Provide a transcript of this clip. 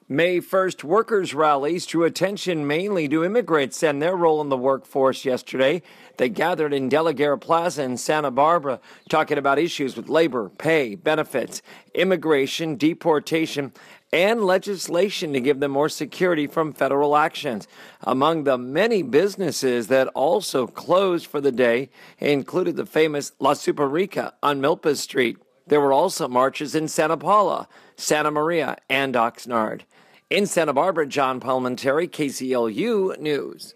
May 1st workers' rallies drew attention mainly to immigrants and their role in the workforce yesterday. They gathered in De La Guerra Plaza in Santa Barbara, talking about issues with labor, pay, benefits, immigration, deportation, and legislation to give them more security from federal actions. Among the many businesses that also closed for the day included the famous La Superica on Milpas Street. There were also marches in Santa Paula, Santa Maria, and Oxnard. In Santa Barbara, John Palmentary, KCLU News.